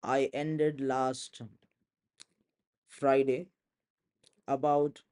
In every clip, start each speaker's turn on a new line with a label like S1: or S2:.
S1: I ended last Friday about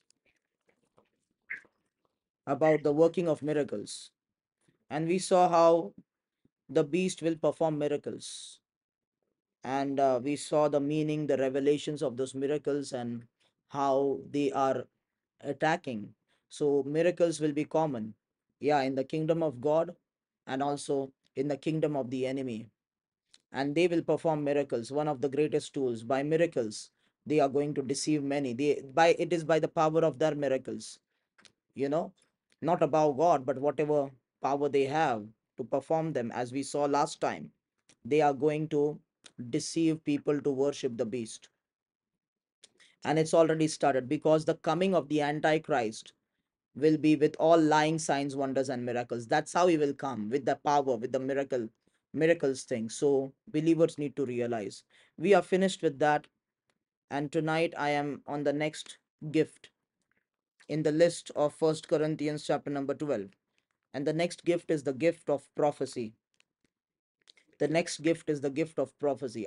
S1: the working of miracles, and we saw how the beast will perform miracles, and we saw the meaning, the revelations of those miracles, and how they are attacking. So miracles will be common, yeah, in the kingdom of God and also in the kingdom of the enemy, and they will perform miracles. One of the greatest tools, by miracles they are going to deceive many. It is by the power of their miracles, you know, not about God, but whatever power they have to perform them. As we saw last time, they are going to deceive people to worship the beast. And it's already started, because the coming of the Antichrist will be with all lying signs, wonders, and miracles. That's how he will come, with the power, with the miracles thing. So believers need to realize we are finished with that. And tonight I am on the next gift in the list of First Corinthians chapter number 12. And the next gift is the gift of prophecy. The next gift is the gift of prophecy.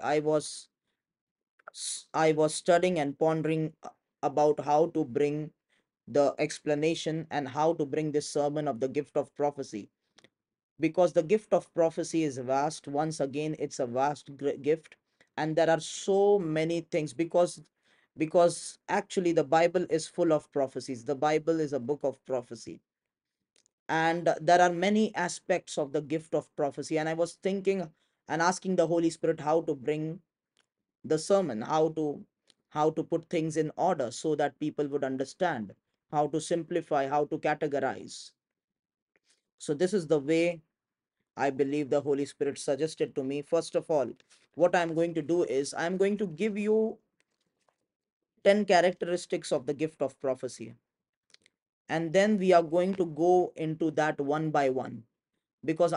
S1: I was studying and pondering about how to bring the explanation and how to bring this sermon of the gift of prophecy, because the gift of prophecy is vast. Once again, it's a vast gift, and there are so many things, because actually the Bible is full of prophecies. The Bible is a book of prophecy, and there are many aspects of the gift of prophecy. And I was thinking and asking the Holy Spirit how to bring the sermon, how to put things in order so that people would understand, how to simplify, how to categorize. So this is the way I believe the Holy Spirit suggested to me. First of all, what I'm going to do is I'm going to give you 10 characteristics of the gift of prophecy, and then we are going to go into that one by one, because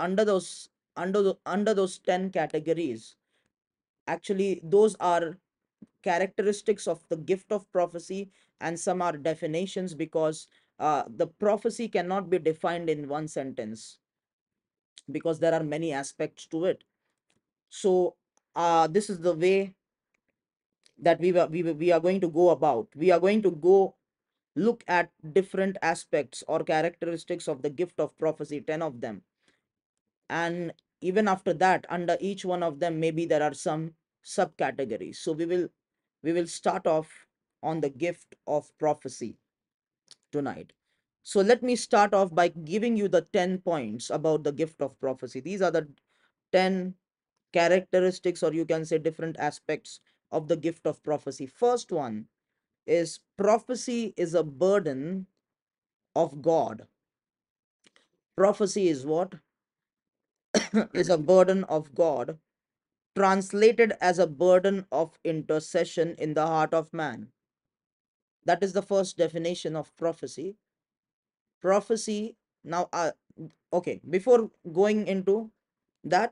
S1: under those 10 categories, actually those are characteristics of the gift of prophecy, and some are definitions, because the prophecy cannot be defined in one sentence, because there are many aspects to it. So this is the way that we are going to go about. We are going to go look at different aspects or characteristics of the gift of prophecy, 10 of them. And even after that, under each one of them, maybe there are some subcategories. So we will start off on the gift of prophecy tonight. So let me start off by giving you the 10 points about the gift of prophecy. These are the 10 characteristics, or you can say different aspects of the gift of prophecy. First one is prophecy is a burden of God. Prophecy is what? Is a burden of God, translated as a burden of intercession in the heart of man. That is the first definition of prophecy. Prophecy. Now, okay, before going into that,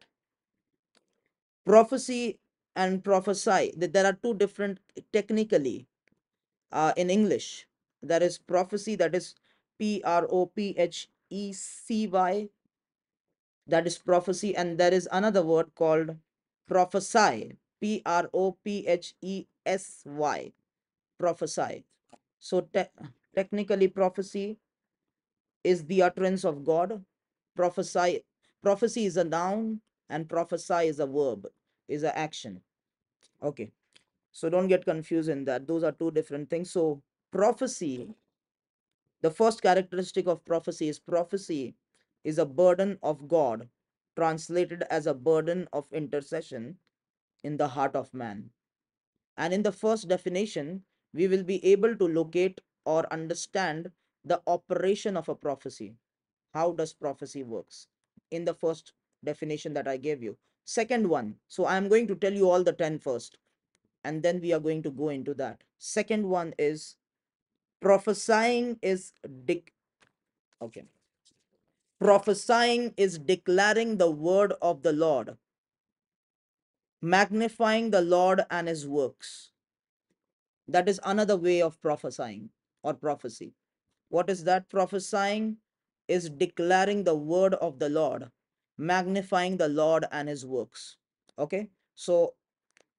S1: prophecy and prophesy, there are two different, technically, in English. There is prophecy, that is Prophesy, that is prophecy, and there is another word called prophesy, Prophesy, prophesy. So technically, prophecy is the utterance of God. Prophecy is a noun, and prophesy is a verb, is an action. Okay, so don't get confused in that. Those are two different things. So prophecy, the first characteristic of prophecy is a burden of God, translated as a burden of intercession in the heart of man. And in the first definition, we will be able to locate or understand the operation of a prophecy. How does prophecy works? In the first definition that I gave you. Second one, so I am going to tell you all the 10 first, and then we are going to go into that. Second one is prophesying is okay. Prophesying is declaring the word of the Lord, magnifying the Lord and his works. That is another way of prophesying or prophecy. What is that? Prophesying is declaring the word of the Lord, magnifying the Lord and his works. Okay, so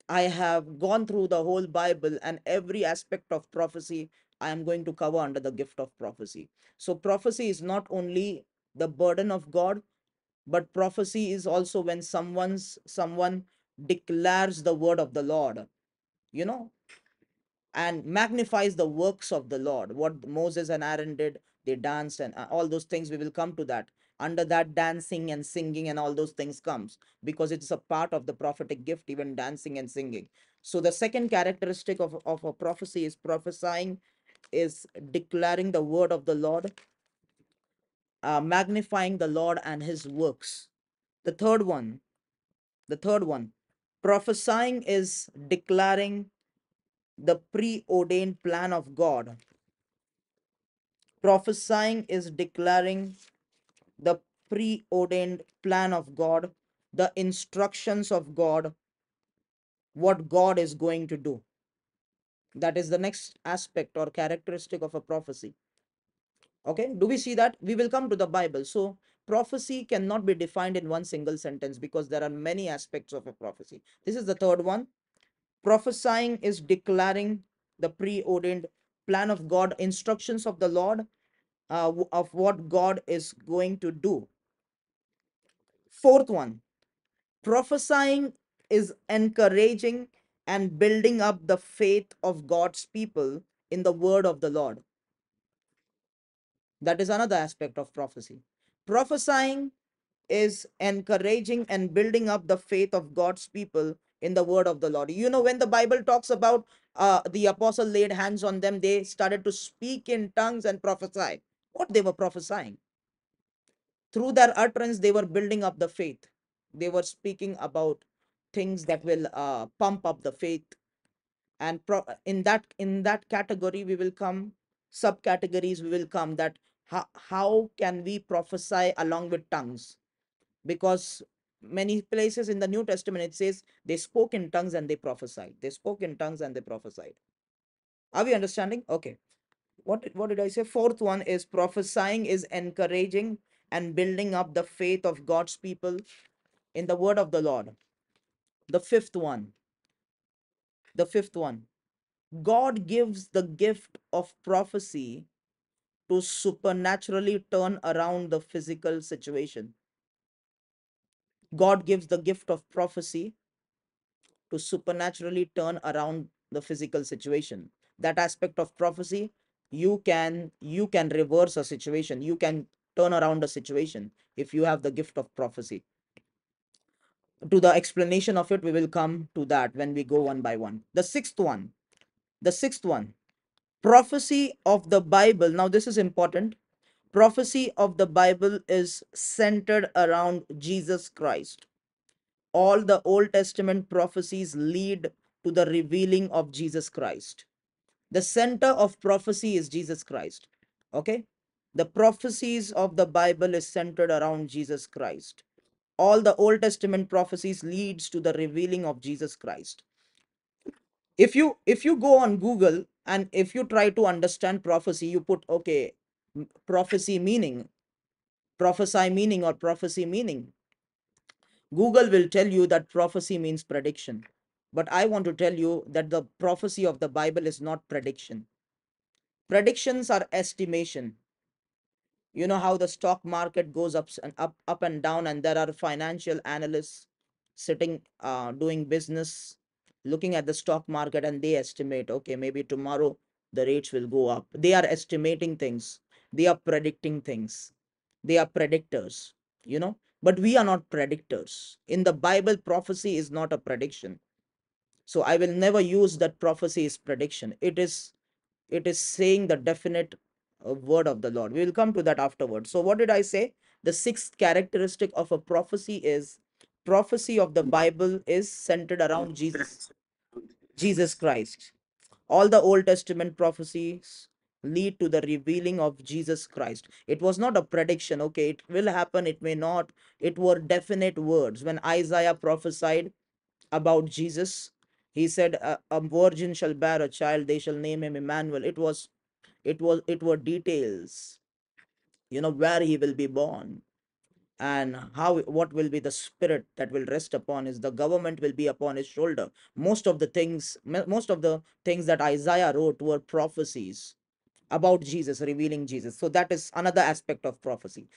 S1: I have gone through the whole Bible, and every aspect of prophecy I am going to cover under the gift of prophecy. So, prophecy is not only the burden of God, but prophecy is also when someone declares the word of the Lord, you know, and magnifies the works of the Lord. What Moses and Aaron did, they danced and all those things. We will come to that. Under that, dancing and singing and all those things comes because it's a part of the prophetic gift, even dancing and singing. So the second characteristic of a prophecy is prophesying, is declaring the word of the Lord, magnifying the Lord and his works. The third one, the third one, prophesying is declaring the preordained plan of God. Prophesying is declaring the preordained plan of God, the instructions of God, what God is going to do. That is the next aspect or characteristic of a prophecy. Okay, do we see that? We will come to the Bible. So, prophecy cannot be defined in one single sentence because there are many aspects of a prophecy. This is the third one. Prophesying is declaring the preordained plan of God, instructions of the Lord, of what God is going to do. Fourth one, prophesying is encouraging and building up the faith of God's people in the word of the Lord. That is another aspect of prophecy. Prophesying is encouraging and building up the faith of God's people in the word of the Lord. You know, when the Bible talks about the apostle laid hands on them, they started to speak in tongues and prophesy. What they were prophesying? Through their utterance, they were building up the faith. They were speaking about things that will pump up the faith. And in that category, we will come subcategories. We will come that how can we prophesy along with tongues? Because many places in the New Testament it says they spoke in tongues and they prophesied. They spoke in tongues and they prophesied. Are we understanding? Okay. What did I say? Fourth one is prophesying is encouraging and building up the faith of God's people in the word of the Lord. The fifth one, the fifth one, God gives the gift of prophecy to supernaturally turn around the physical situation. God gives the gift of prophecy to supernaturally turn around the physical situation. That aspect of prophecy, you can reverse a situation, you can turn around a situation if you have the gift of prophecy. To the explanation of it, we will come to that when we go one by one. The sixth one, prophecy of the Bible. Now this is important. Prophecy of the Bible is centered around Jesus Christ. All the Old Testament prophecies lead to the revealing of Jesus Christ. The center of prophecy is Jesus Christ. Okay? The prophecies of the Bible is centered around Jesus Christ. All the Old Testament prophecies leads to the revealing of Jesus Christ. If you go on Google and if you try to understand prophecy, you put okay, prophecy meaning, prophesy meaning, or prophecy meaning. Google will tell you that prophecy means prediction. But I want to tell you that the prophecy of the Bible is not prediction. Predictions are estimation. You know how the stock market goes up and down, and there are financial analysts sitting doing business, looking at the stock market, and they estimate, okay, maybe tomorrow the rates will go up. They are estimating things, they are predicting things, they are predictors, you know. But we are not predictors. In the Bible, prophecy is not a prediction. So I will never use that prophecy is prediction. It is saying the definite word of the Lord. We will come to that afterwards. So what did I say? The sixth characteristic of a prophecy is prophecy of the Bible is centered around Jesus Christ. All the Old Testament prophecies lead to the revealing of Jesus Christ. It was not a prediction, okay, it will happen, it may not. It were definite words. When Isaiah prophesied about Jesus, he said, a virgin shall bear a child, they shall name him Emmanuel. It were details, where he will be born. and how, what will be the spirit that will rest upon is the government will be upon his shoulder. Most of the things that Isaiah wrote were prophecies about Jesus, revealing Jesus. So that is another aspect of prophecy.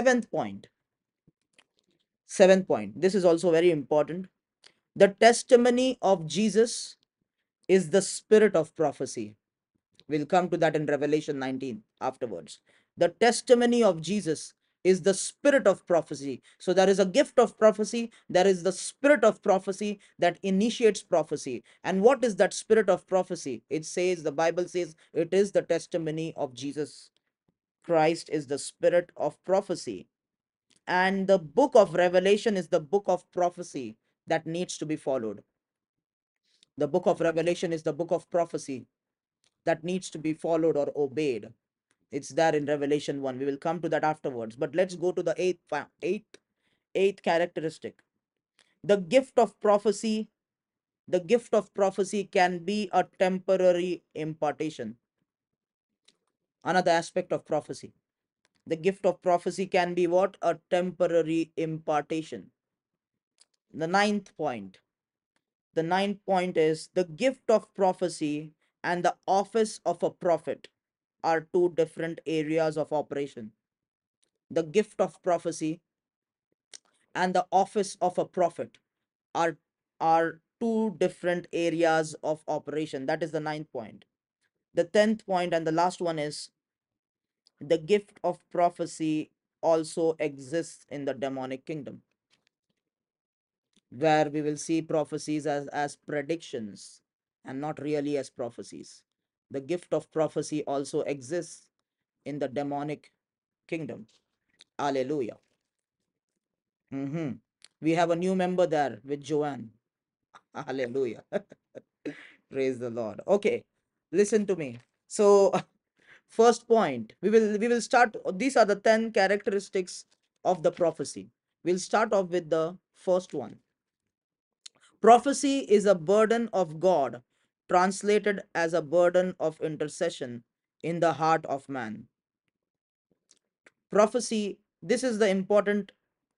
S1: Seventh point, this is also very important. The testimony of Jesus is the spirit of prophecy. We'll come to that in Revelation 19 afterwards. The testimony of Jesus is the spirit of prophecy. So there is a gift of prophecy, there is the spirit of prophecy that initiates prophecy. And what is that spirit of prophecy? It says, the Bible says, it is the testimony of Jesus Christ is the spirit of prophecy. And the book of Revelation is the book of prophecy that needs to be followed. The book of Revelation is the book of prophecy that needs to be followed or obeyed. It's there in Revelation 1. We will come to that afterwards. But let's go to the eighth characteristic. The gift of prophecy, the gift of prophecy can be a temporary impartation. Another aspect of prophecy. The gift of prophecy can be what? A temporary impartation. The ninth point. The ninth point is the gift of prophecy and the office of a prophet are two different areas of operation. The gift of prophecy and the office of a prophet are are two different areas of operation. That is the ninth point. The 10th point and the last one is the gift of prophecy also exists in the demonic kingdom, where we will see prophecies as predictions and not really as prophecies. The gift of prophecy also exists in the demonic kingdom. Hallelujah. We have a new member there with Joanne. Hallelujah. Praise the Lord. Okay, listen to me. So, first point, we will start. These are the 10 characteristics of the prophecy. We'll start off with the first one. Prophecy is a burden of God, translated as a burden of intercession in the heart of man. Prophecy, this is the important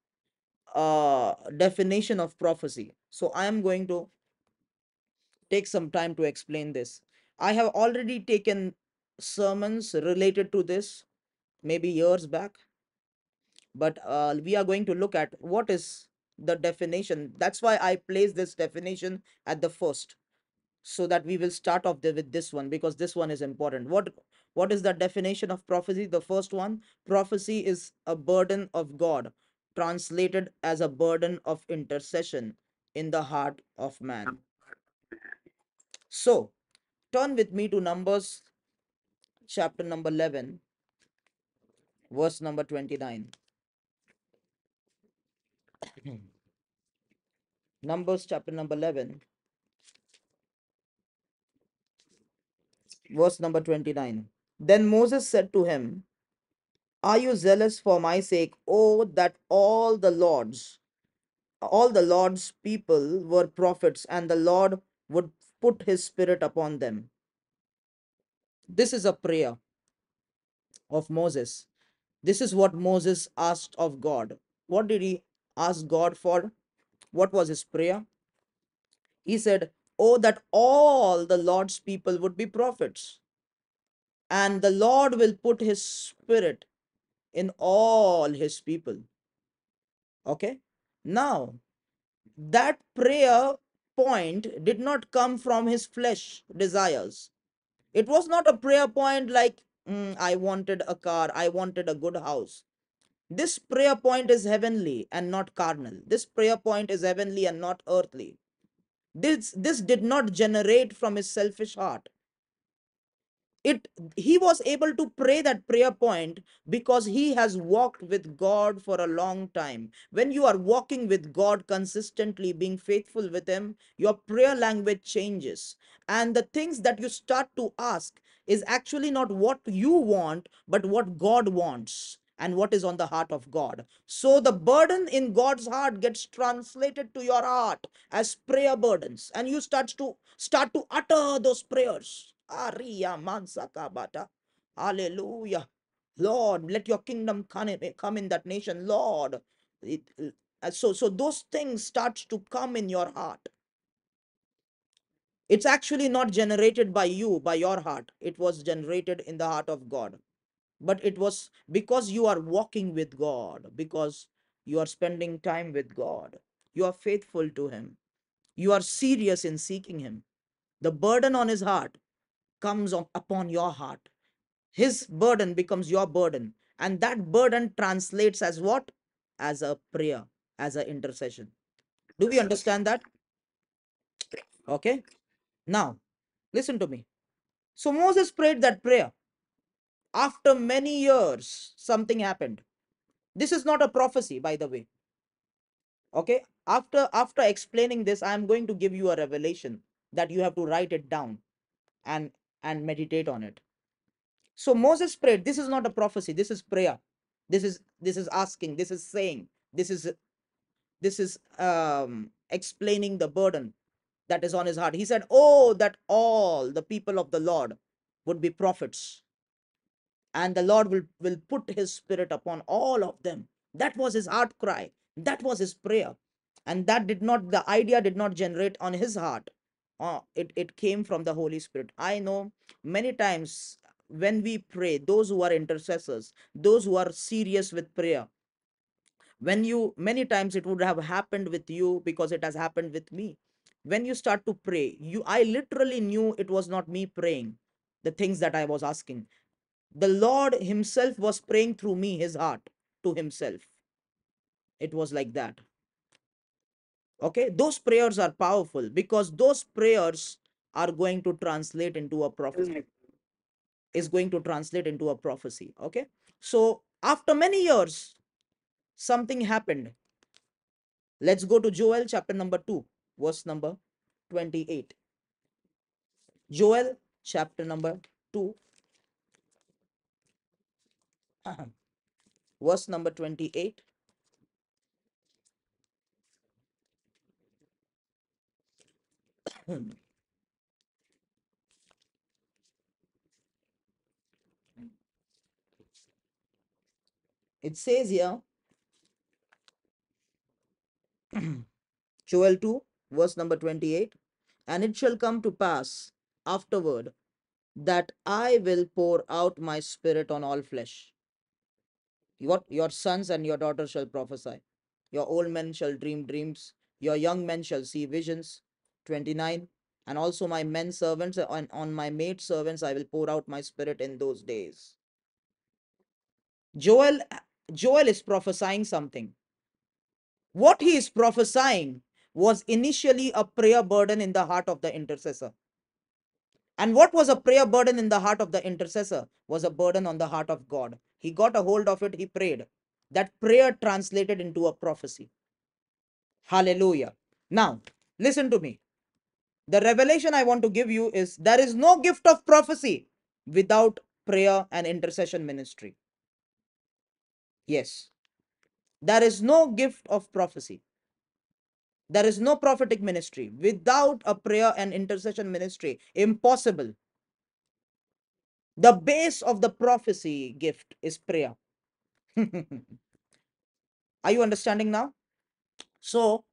S1: definition of prophecy. So I am going to take some time to explain this. I have already taken sermons related to this maybe years back, but we are going to look at what is the definition. That's why I place this definition at the first, so that we will start off with this one, because this one is important. What is the definition of prophecy? The first one, prophecy is a burden of God, translated as a burden of intercession in the heart of man. So turn with me to Numbers chapter number 11, verse number 29. Numbers chapter number 11, verse number 29. Then Moses said to him, are you zealous for my sake? Oh, that all the Lord's people were prophets, and the Lord would put his spirit upon them. This is a prayer of Moses. This is what Moses asked of God. What did he ask God for? What was his prayer? He said, oh, that all the Lord's people would be prophets, and the Lord will put his spirit in all his people. Okay? Now, that prayer point did not come from his flesh desires. It was not a prayer point like, I wanted a car, I wanted a good house. This prayer point is heavenly and not carnal. This prayer point is heavenly and not earthly. This did not generate from his selfish heart. It He was able to pray that prayer point because he has walked with God for a long time. When you are walking with God consistently, being faithful with him, your prayer language changes, and the things that you start to ask is actually not what you want, but what God wants and what is on the heart of God. So the burden in God's heart gets translated to your heart as prayer burdens, and you start to utter those prayers. Aria mansakabata. Hallelujah. Lord, let your kingdom come in that nation, Lord. So those things starts to come in your heart. It's actually not generated by you, by your heart. It was generated in the heart of God. But it was because you are walking with God, because you are spending time with God. You are faithful to Him. You are serious in seeking Him. The burden on His heart comes upon your heart. His burden becomes your burden. And that burden translates as what? As a prayer, as an intercession. Do we understand that? Okay. Now, listen to me. So Moses prayed that prayer. After many years, something happened. This is not a prophecy, by the way. Okay. After explaining this, I am going to give you a revelation that you have to write it down and meditate on it. So Moses prayed. This is not a prophecy. This is prayer. This is asking. This is saying. This is explaining the burden that is on his heart. He said, "Oh, that all the people of the Lord would be prophets, and the Lord will put His Spirit upon all of them." That was his heart cry. That was his prayer, and the idea did not generate on his heart. It came from the Holy Spirit. I know many times when we pray, those who are intercessors, those who are serious with prayer, when you many times it would have happened with you because it has happened with me. When you start to pray, I literally knew it was not me praying the things that I was asking. The Lord Himself was praying through me, His heart to Himself. It was like that. Okay, those prayers are powerful because those prayers are going to translate into a prophecy, is going to translate into a prophecy. Okay, so after many years, something happened. Let's go to Joel chapter number 2, verse number 28. Joel chapter number 2, verse number 28. It says here, Joel 2, verse number 28, and it shall come to pass afterward that I will pour out my spirit on all flesh. What? Your sons and your daughters shall prophesy. Your old men shall dream dreams. Your young men shall see visions. 29. And also my men servants and on my maid servants I will pour out my spirit in those days. Joel, Joel is prophesying something. What he is prophesying was initially a prayer burden in the heart of the intercessor. And what was a prayer burden in the heart of the intercessor was a burden on the heart of God. He got a hold of it, he prayed. That prayer translated into a prophecy. Hallelujah. Now, listen to me. The revelation I want to give you is there is no gift of prophecy without prayer and intercession ministry. Yes, there is no gift of prophecy. There is no prophetic ministry without a prayer and intercession ministry. Impossible. The base of the prophecy gift is prayer. Are you understanding now? So,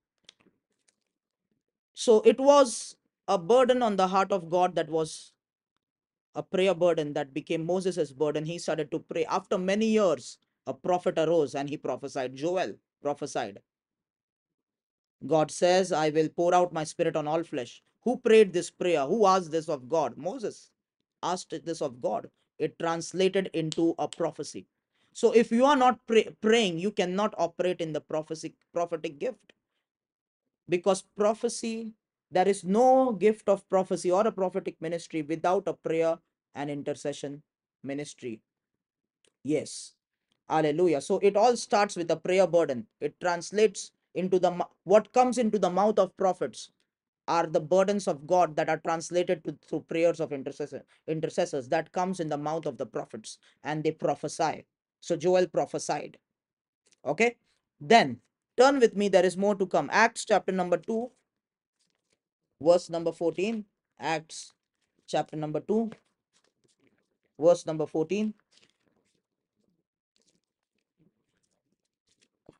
S1: so it was a burden on the heart of God, that was a prayer burden that became Moses' burden. He started to pray. After many years, a prophet arose and he prophesied. Joel prophesied. God says, I will pour out my spirit on all flesh. Who prayed this prayer? Who asked this of God? Moses asked this of God. It translated into a prophecy. So if you are not praying, you cannot operate in the prophetic gift, because prophecy, there is no gift of prophecy or a prophetic ministry without a prayer and intercession ministry. Yes. Hallelujah. So it all starts with a prayer burden. It translates into what comes into the mouth of prophets are the burdens of God that are translated through prayers of intercessors that comes in the mouth of the prophets, and they prophesy. So Joel prophesied. Okay. Then turn with me. There is more to come. Acts chapter number 2, verse number 14. Acts chapter number 2, verse number 14.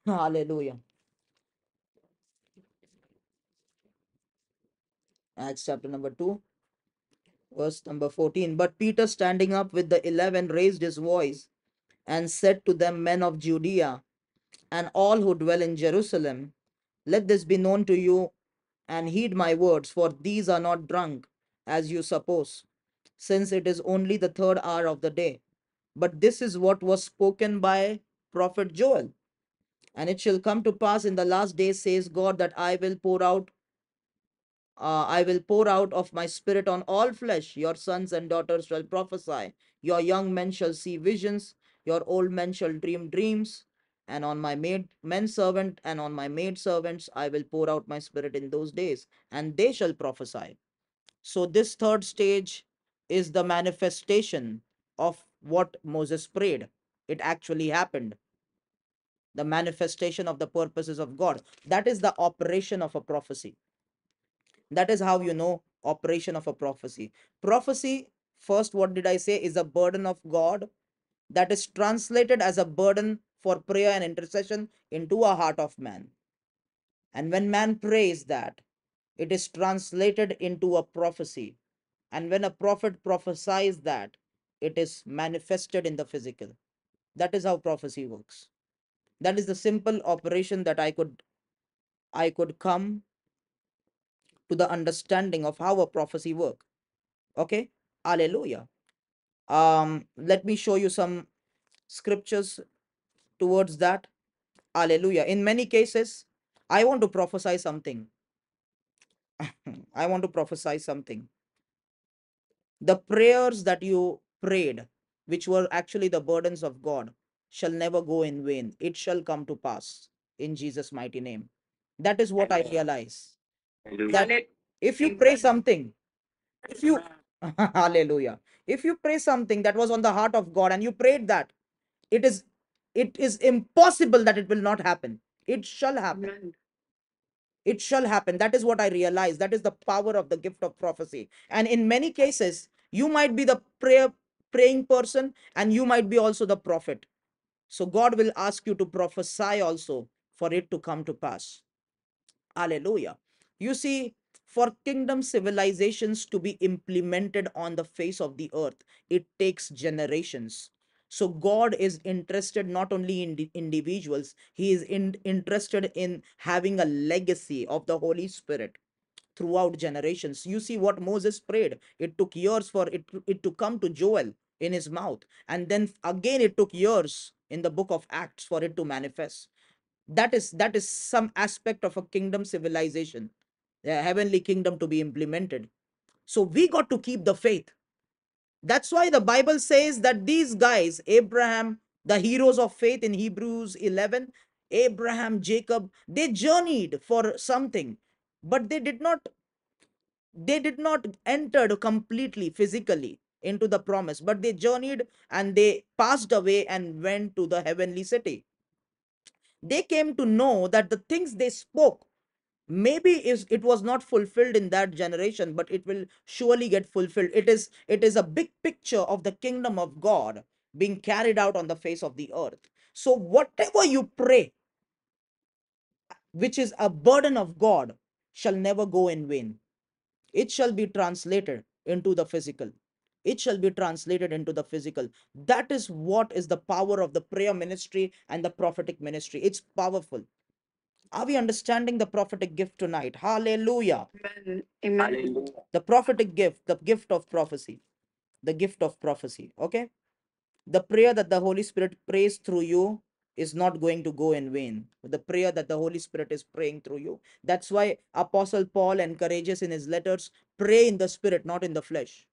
S1: Hallelujah. Acts chapter number 2, verse number 14. But Peter, standing up with the 11, raised his voice and said to them, Men of Judea, and all who dwell in Jerusalem, let this be known to you, and heed my words, for these are not drunk, as you suppose, since it is only the third hour of the day. But this is what was spoken by prophet Joel. And it shall come to pass in the last days, says God, that I will pour out of my spirit on all flesh. Your sons and daughters shall prophesy. Your young men shall see visions. Your old men shall dream dreams. And on my men servant and on my maid servants I will pour out my spirit in those days, and they shall prophesy. So this third stage is the manifestation of what Moses prayed. It actually happened. The manifestation of the purposes of God. That is the operation of a prophecy. That is how you know operation of a prophecy. Prophecy, first, what did I say, is a burden of God that is translated as a burden for prayer and intercession into a heart of man. And when man prays that, it is translated into a prophecy. And when a prophet prophesies that, it is manifested in the physical. That is how prophecy works. That is the simple operation that I could come to the understanding of how a prophecy work. Okay? Hallelujah. Let me show you some scriptures towards that. Hallelujah. In many cases, I want to prophesy something. I want to prophesy something. The prayers that you prayed, which were actually the burdens of God, shall never go in vain. It shall come to pass in Jesus' mighty name. That is what I realize. That if you pray something, if you hallelujah, if you pray something that was on the heart of God and you prayed that, it is it is impossible that it will not happen. It shall happen. It shall happen. That is what I realize. That is the power of the gift of prophecy. And in many cases, you might be the praying person, and you might be also the prophet. So God will ask you to prophesy also for it to come to pass. Hallelujah. You see, for kingdom civilizations to be implemented on the face of the earth, it takes generations. So God is interested not only in the individuals, He is interested in having a legacy of the Holy Spirit throughout generations. You see what Moses prayed. It took years for it to come to Joel in his mouth. And then again, it took years in the book of Acts for it to manifest. That is some aspect of a kingdom civilization, a heavenly kingdom to be implemented. So we got to keep the faith. That's why the Bible says that these guys, Abraham, the heroes of faith in Hebrews 11, Abraham, Jacob, they journeyed for something, but they did not enter completely physically into the promise, but they journeyed and they passed away and went to the heavenly city. They came to know that the things they spoke, maybe is it was not fulfilled in that generation, but it will surely get fulfilled. It is a big picture of the kingdom of God being carried out on the face of the earth. So whatever you pray, which is a burden of God, shall never go in vain. It shall be translated into the physical. It shall be translated into the physical. That is what is the power of the prayer ministry and the prophetic ministry. It's powerful. Are we understanding the prophetic gift tonight? Hallelujah. Amen. Amen. Hallelujah. The prophetic gift, the gift of prophecy, the gift of prophecy. Okay. The prayer that the Holy Spirit prays through you is not going to go in vain. The prayer that the Holy Spirit is praying through you. That's why Apostle Paul encourages in his letters, pray in the spirit, not in the flesh.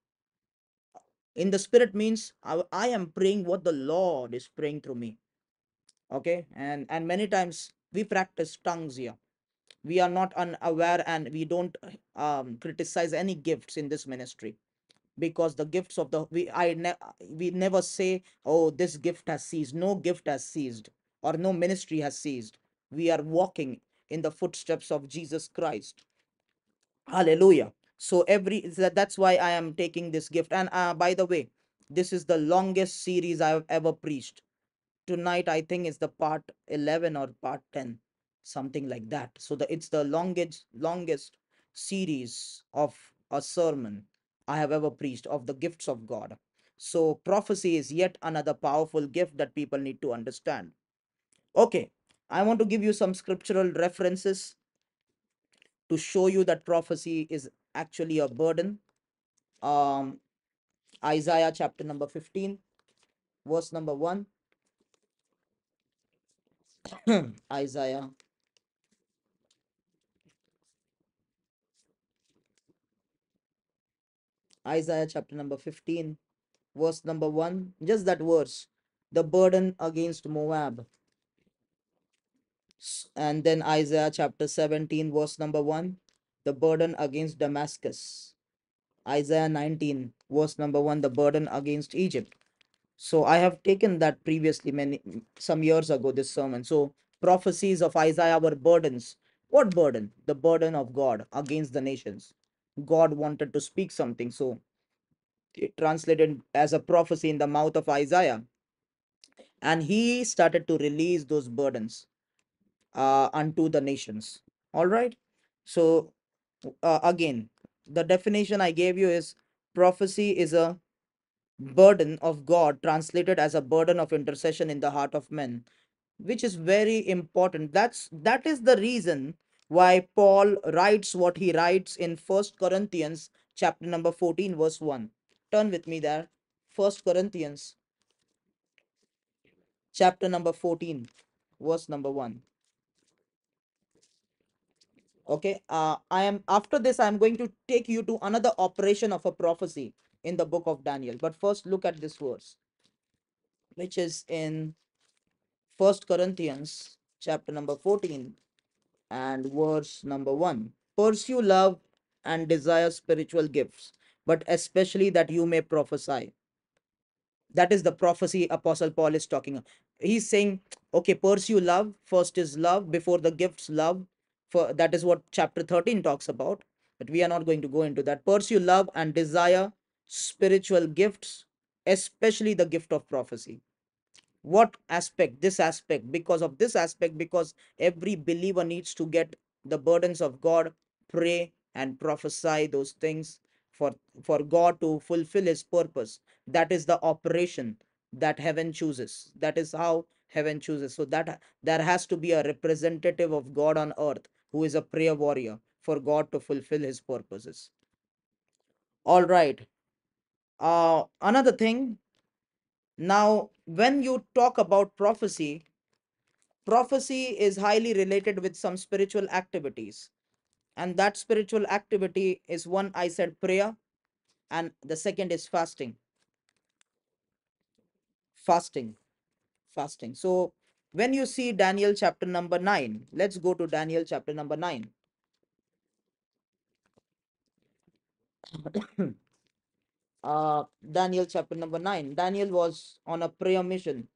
S1: In the spirit means I am praying what the Lord is praying through me. Okay. And many times we practice tongues here. We are not unaware, and we don't criticize any gifts in this ministry, because the gifts of the we never say, oh, this gift has ceased. No gift has ceased, or no ministry has ceased. We are walking in the footsteps of Jesus Christ. Hallelujah. So that's why I am taking this gift. And by the way, this is the longest series I have ever preached. tonight I think is the part 11 or part 10, something like that. So it's the longest series of a sermon I have ever preached of the gifts of God. So prophecy is yet another powerful gift that people need to understand. Okay, I want to give you some scriptural references to show you that prophecy is actually a burden. um Isaiah chapter number 15, verse number 1. Isaiah Isaiah chapter number 15, verse number 1, just that verse, the burden against Moab. And then Isaiah chapter 17, verse number 1, the burden against Damascus. Isaiah 19, verse number 1, the burden against Egypt. So I have taken that previously, many some years ago, this sermon. So prophecies of Isaiah were burdens. What burden? The burden of God against the nations. God wanted to speak something, so it translated as a prophecy in the mouth of Isaiah, and he started to release those burdens unto the nations. All right. So again, the definition I gave you is prophecy is a burden of God translated as a burden of intercession in the heart of men, which is very important. That is the reason why Paul writes what he writes in First Corinthians chapter number 14, verse 1. Turn with me there. First Corinthians chapter number 14, verse number 1. Okay, I am after this I am going to take you to another operation of a prophecy in the book of Daniel. But first look at this verse, which is in First Corinthians chapter number 14 and verse number 1. Pursue love and desire spiritual gifts, but especially that you may prophesy. That is the prophecy Apostle Paul is talking about. He's saying, okay, pursue love. First is love, before the gifts, love. For that is what chapter 13 talks about. But we are not going to go into that. Pursue love and desire spiritual gifts, especially the gift of prophecy. What aspect? This aspect. Because of this aspect, because every believer needs to get the burdens of God, pray and prophesy those things for for God to fulfill his purpose. That is the operation that heaven chooses. That is how heaven chooses. So that there has to be a representative of God on earth who is a prayer warrior for God to fulfill his purposes. All right. Another thing, now when you talk about prophecy, prophecy is highly related with some spiritual activities, and that spiritual activity is, one I said, prayer, and the second is fasting fasting. So when you see Daniel chapter number 9, let's go to Daniel chapter number 9. Daniel chapter number 9, Daniel was on a prayer mission.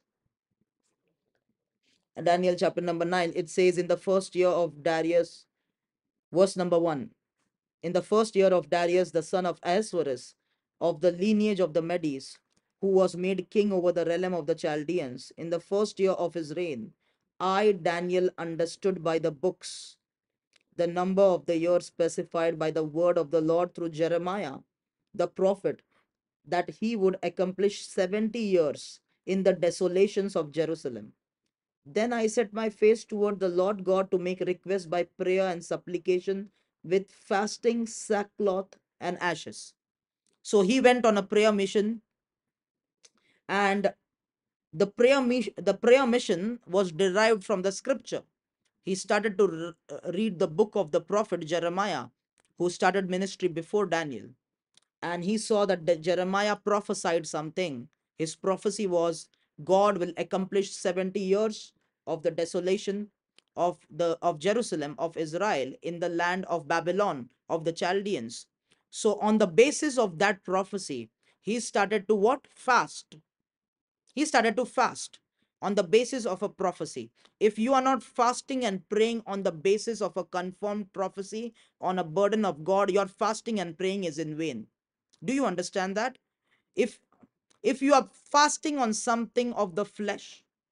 S1: Daniel chapter number 9, it says, in the first year of Darius, verse number 1, in the first year of Darius, the son of Ahasuerus, of the lineage of the Medes, who was made king over the realm of the Chaldeans, in the first year of his reign, I, Daniel, understood by the books the number of the years specified by the word of the Lord through Jeremiah, the prophet, that he would accomplish 70 years in the desolations of Jerusalem. Then I set my face toward the Lord God to make request by prayer and supplication with fasting, sackcloth, and ashes. So he went on a prayer mission, and the prayer mission was derived from the scripture. He started to read the book of the prophet Jeremiah, who started ministry before Daniel, and he saw that Jeremiah prophesied something. His prophecy was God will accomplish 70 years of the desolation of Jerusalem, of Israel, in the land of Babylon, of the Chaldeans. So on the basis of that prophecy, he started to what? Fast. He started to fast on the basis of a prophecy. If you are not fasting and praying on the basis of a confirmed prophecy, on a burden of God, your fasting and praying is in vain. Do you understand that? If if you are fasting on something of the flesh,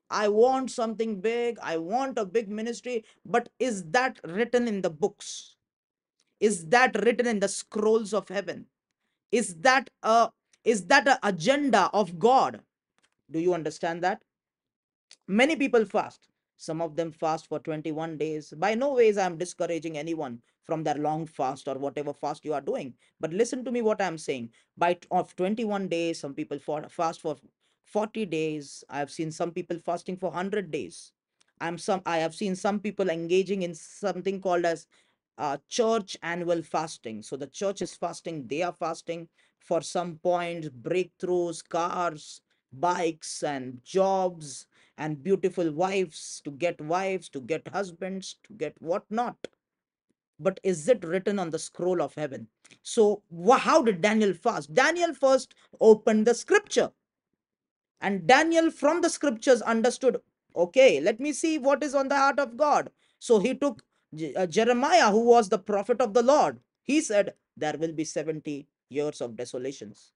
S1: I want something big. I want a big ministry. But is that written in the books? Is that written in the scrolls of heaven? Is that a agenda of God? Do you understand that? Many people fast. Some of them fast for 21 days. By no ways I'm discouraging anyone from their long fast or whatever fast you are doing. But listen to me what I'm saying. Of 21 days, some people fast for 40 days. I have seen some people fasting for 100 days. I have seen some people engaging in something called as church annual fasting. So the church is fasting, they are fasting for some points, breakthroughs, cars, bikes, and jobs, and beautiful wives, to get husbands, to get whatnot. But is it written on the scroll of heaven? So, how did Daniel fast? Daniel first opened the scripture, and Daniel from the scriptures understood, okay, let me see what is on the heart of God. So, he took Jeremiah, who was the prophet of the Lord. He said, there will be 70 years of desolations.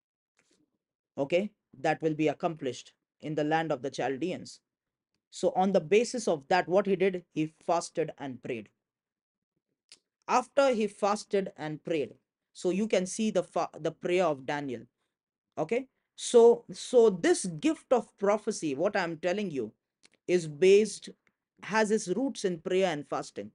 S1: Okay, that will be accomplished in the land of the Chaldeans. So, on the basis of that, what he did, he fasted and prayed. After he fasted and prayed, so you can see the prayer of Daniel. Okay, so this gift of prophecy, what I'm telling you, is based, has its roots in prayer and fasting.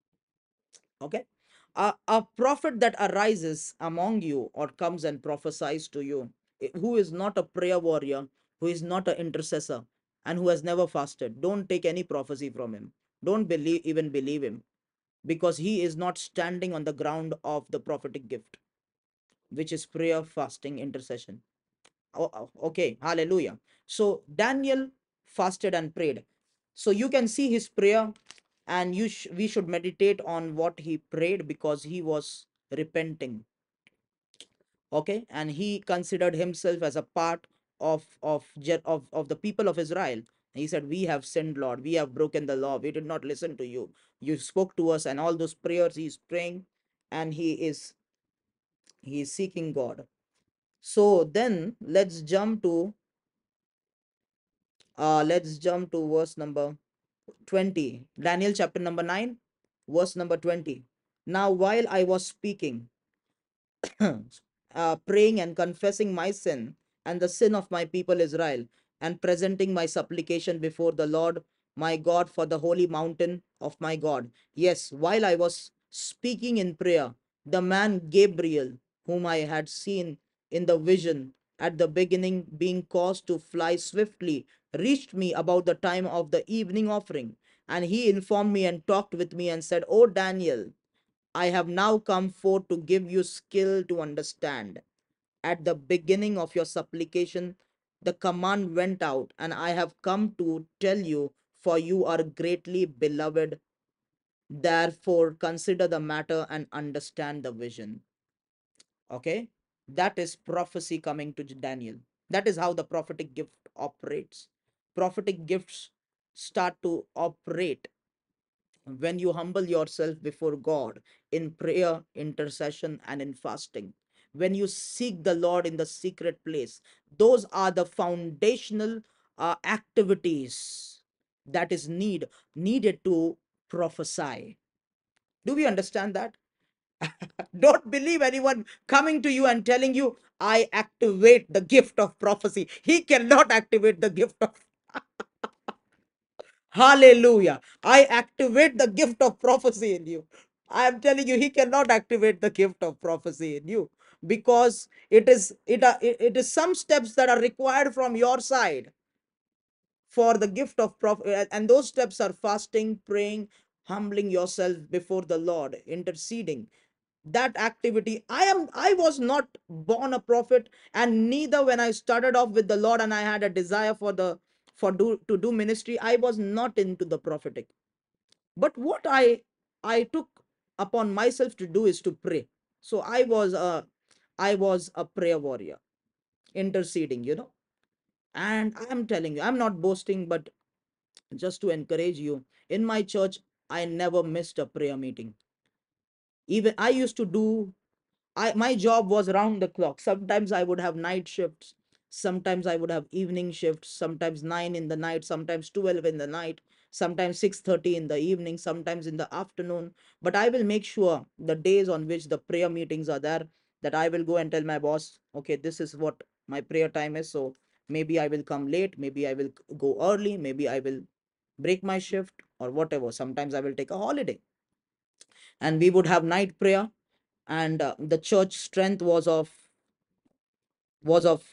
S1: Okay, a prophet that arises among you or comes and prophesies to you, who is not a prayer warrior, who is not an intercessor, and who has never fasted, don't take any prophecy from him. Don't believe him, because he is not standing on the ground of the prophetic gift, which is prayer, fasting, intercession. Okay, hallelujah. So Daniel fasted and prayed. So you can see his prayer, and we should meditate on what he prayed, because he was repenting. Okay, and he considered himself as a part of the people of Israel. He said, we have sinned, Lord, we have broken the law, we did not listen to you, you spoke to us. And all those prayers he's praying, and he is seeking God. So then let's jump to verse number 20, Daniel chapter number 9, verse number 20. Now while I was speaking, praying and confessing my sin and the sin of my people Israel, and presenting my supplication before the Lord my God for the holy mountain of my God. Yes, while I was speaking in prayer, the man Gabriel, whom I had seen in the vision at the beginning, being caused to fly swiftly, reached me about the time of the evening offering. And he informed me and talked with me and said, O Daniel, I have now come forth to give you skill to understand. At the beginning of your supplication, the command went out, and I have come to tell you, for you are greatly beloved. Therefore, consider the matter and understand the vision. Okay, that is prophecy coming to Daniel. That is how the prophetic gift operates. Prophetic gifts start to operate when you humble yourself before God in prayer, intercession, and in fasting. When you seek the Lord in the secret place, those are the foundational activities that is needed to prophesy. Do we understand that? Don't believe anyone coming to you and telling you, I activate the gift of prophecy. He cannot activate the gift of Hallelujah. I activate the gift of prophecy in you. I am telling you, he cannot activate the gift of prophecy in you, because it is some steps that are required from your side for the gift of prophecy, and those steps are fasting, praying, humbling yourself before the Lord, interceding. That activity, I was not born a prophet, and neither when I started off with the Lord and I had a desire to do ministry, I was not into the prophetic. But what I took upon myself to do is to pray. So I was a prayer warrior, interceding, and I'm telling you, I'm not boasting, but just to encourage you, in my church I never missed a prayer meeting. Even I used to do, my job was round the clock. Sometimes I would have night shifts, Sometimes I would have evening shifts, sometimes 9 in the night, sometimes 12 in the night, sometimes 6:30 in the evening, sometimes in the afternoon. But I will make sure the days on which the prayer meetings are there, that I will go and tell my boss, okay, this is what my prayer time is. So maybe I will come late, maybe I will go early, maybe I will break my shift or whatever. Sometimes I will take a holiday. And we would have night prayer. And the church strength was of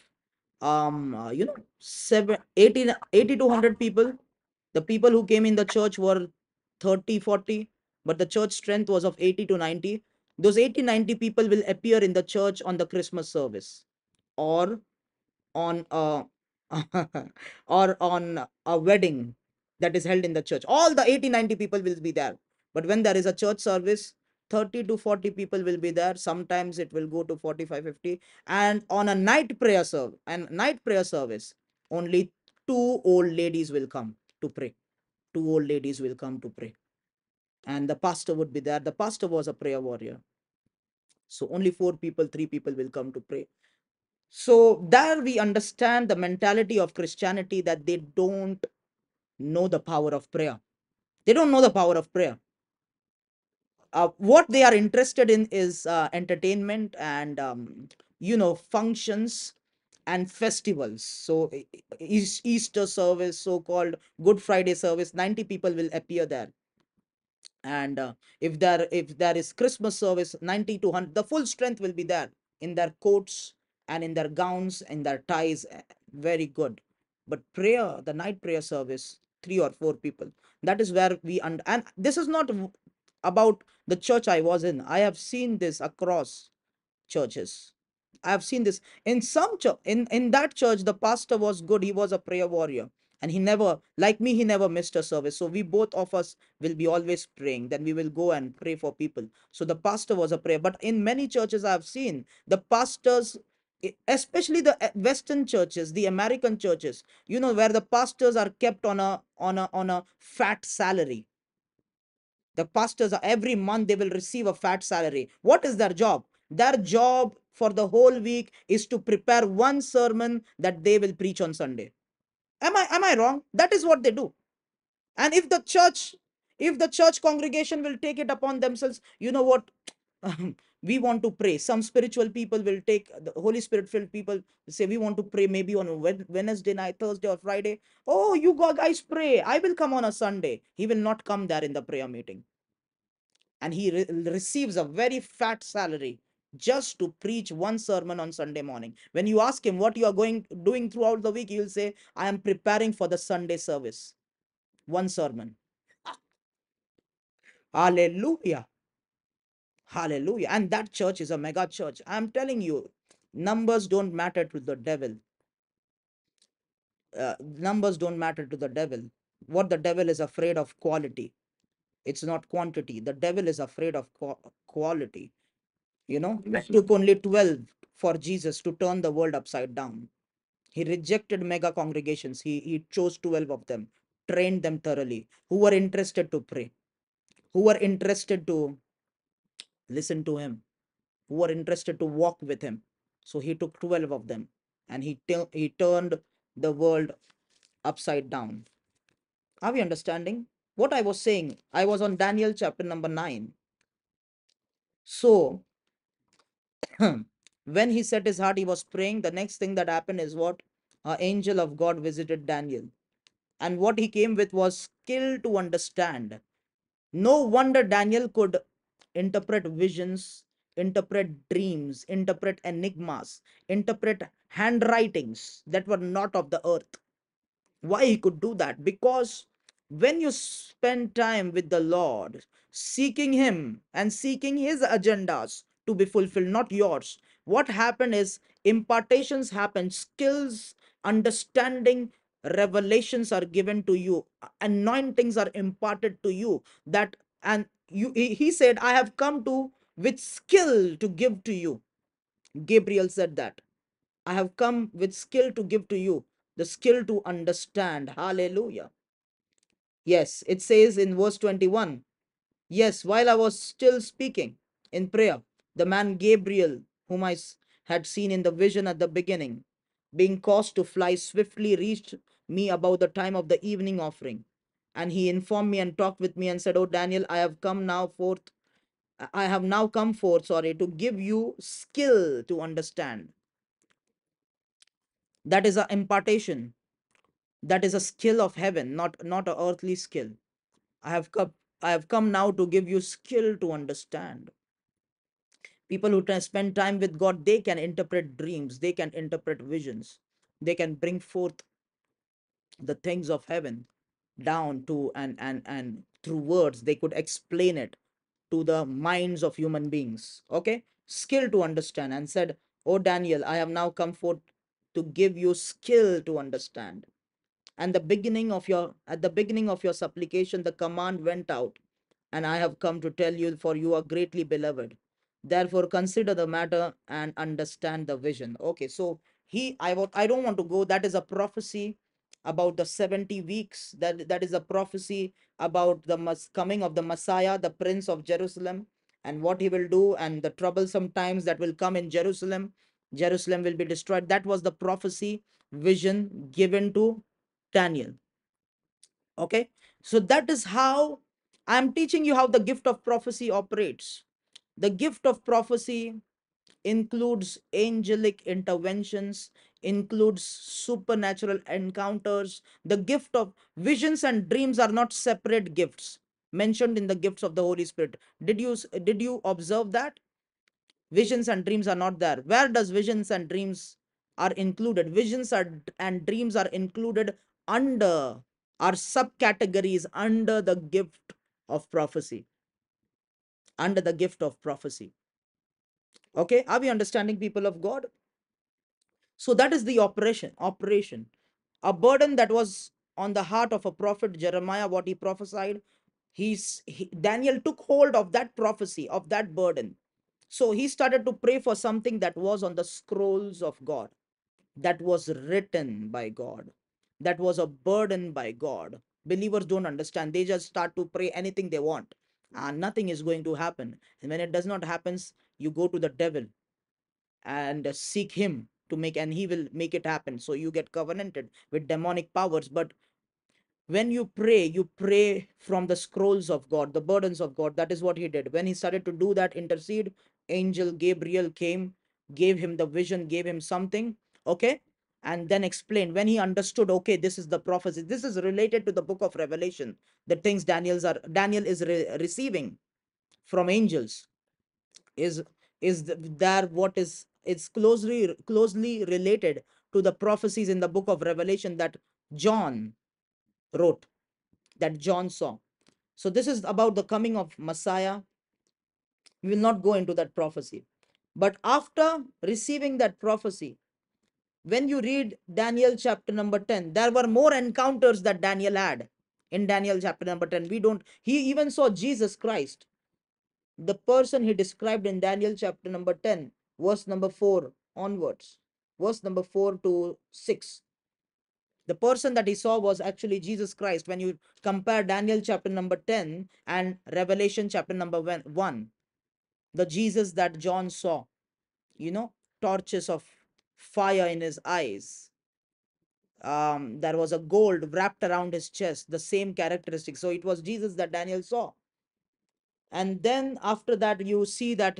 S1: 7 18 80 to 100 people. The people who came in the church were 30-40, but the church strength was of 80 to 90. Those 80-90 people will appear in the church on the Christmas service, or on a or on a wedding that is held in the church. All the 80-90 people will be there. But when there is a church service, 30 to 40 people will be there. Sometimes it will go to 45-50. And on a night prayer service, only two old ladies will come to pray. Two old ladies will come to pray. And the pastor would be there. The pastor was a prayer warrior. So only four people, three people will come to pray. So there we understand the mentality of Christianity, that they don't know the power of prayer. They don't know the power of prayer. What they are interested in is entertainment and functions and festivals. So Easter service, so-called Good Friday service, 90 people will appear there. And if there is Christmas service, 90 to 100, the full strength will be there, in their coats and in their gowns, in their ties, very good. But prayer, the night prayer service, three or four people. That is where and this is not about the church I was in. I have seen this across churches. I have seen this in some church. In that church, the pastor was good. He was a prayer warrior, and he never, like me, he never missed a service. So we both of us will be always praying. Then we will go and pray for people. So the pastor was a prayer. But in many churches, I have seen the pastors, especially the Western churches, the American churches, where the pastors are kept on a fat salary. The pastors are, every month they will receive a fat salary. What is their job? Their job for the whole week is to prepare one sermon that they will preach on Sunday. Am I wrong? That is what they do. And if the church congregation will take it upon themselves, you know what? We want to pray. Some spiritual people will take, the Holy Spirit filled people say, we want to pray maybe on a Wednesday night, Thursday or Friday. Oh, you guys pray. I will come on a Sunday. He will not come there in the prayer meeting, and he receives a very fat salary just to preach one sermon on Sunday morning. When you ask him what you are doing throughout the week, he will say, I am preparing for the Sunday service. One sermon. Hallelujah. Hallelujah. And that church is a mega church. I'm telling you, numbers don't matter to the devil. Numbers don't matter to the devil. What the devil is afraid of, quality. It's not quantity. The devil is afraid of quality. It took only 12 for Jesus to turn the world upside down. He rejected mega congregations. He chose 12 of them, trained them thoroughly, who were interested to pray, who were interested to listen to him, who were interested to walk with him. So he took 12 of them, and he turned the world upside down. Are we understanding what I was saying? I was on Daniel chapter number 9. So when he set his heart, he was praying. The next thing that happened is what? An angel of God visited Daniel. And what he came with was skill to understand. No wonder Daniel could interpret visions, interpret dreams, interpret enigmas, interpret handwritings that were not of the earth. Why he could do that? Because when you spend time with the Lord, seeking him and seeking his agendas to be fulfilled, not yours, what happened is impartations happen, skills, understanding, revelations are given to you, anointings are imparted to you, that and he said, I have come to with skill to give to you. Gabriel said that, I have come with skill to give to you, the skill to understand. Hallelujah. Yes, it says in verse 21. Yes, while I was still speaking in prayer, the man Gabriel, whom I had seen in the vision at the beginning, being caused to fly swiftly, reached me about the time of the evening offering. And he informed me and talked with me and said, "Oh, Daniel, I have now come forth, sorry, to give you skill to understand." That is an impartation. That is a skill of heaven, not a earthly skill. I have come, I have come now to give you skill to understand. People who spend time with God, they can interpret dreams, they can interpret visions, they can bring forth the things of heaven down to, and through words they could explain it to the minds of human beings. Okay, skill to understand, and said, "Oh, Daniel, I have now come forth to give you skill to understand." And at the beginning of your supplication the command went out, "And I have come to tell you, for you are greatly beloved. Therefore consider the matter and understand the vision." Okay, so I don't want to go. That is a prophecy about the 70 weeks. That is a prophecy about the coming of the Messiah, the Prince of Jerusalem, and what he will do, and the troublesome times that will come in Jerusalem. Jerusalem will be destroyed. That was the prophecy vision given to Daniel. Okay, so that is how I'm teaching you how the gift of prophecy operates. The gift of prophecy includes angelic interventions, includes supernatural encounters. The gift of visions and dreams are not separate gifts mentioned in the gifts of the Holy Spirit. Did you observe that? Visions and dreams are not there. Where does visions and dreams are included? Visions are and dreams are included under, are subcategories under the gift of prophecy. Under the gift of prophecy. Okay, are we understanding, people of God? So that is the operation. A burden that was on the heart of a prophet Jeremiah, what he prophesied. Daniel took hold of that prophecy, of that burden. So he started to pray for something that was on the scrolls of God, that was written by God, that was a burden by God. Believers don't understand. They just start to pray anything they want, and nothing is going to happen. And when it does not happen, you go to the devil and seek him to make, and he will make it happen. So you get covenanted with demonic powers. But when you pray from the scrolls of God, the burdens of God. That is what he did. When he started to do that, intercede, angel Gabriel came, gave him the vision, gave him something. Okay, and then explained. When he understood, okay, this is the prophecy, this is related to the book of Revelation, the things Daniel is receiving from angels, is there, what is, it's closely related to the prophecies in the book of Revelation that John wrote, that John saw. So this is about the coming of Messiah. We will not go into that prophecy. But after receiving that prophecy, when you read Daniel chapter number 10, there were more encounters that Daniel had in Daniel chapter number 10. He even saw Jesus Christ, the person he described in Daniel chapter number 10, verse number 4 onwards, verse number 4 to 6. The person that he saw was actually Jesus Christ. When you compare Daniel chapter number 10 and Revelation chapter number 1, the Jesus that John saw, you know, torches of fire in his eyes. There was a gold wrapped around his chest, the same characteristic. So it was Jesus that Daniel saw. And then after that, you see that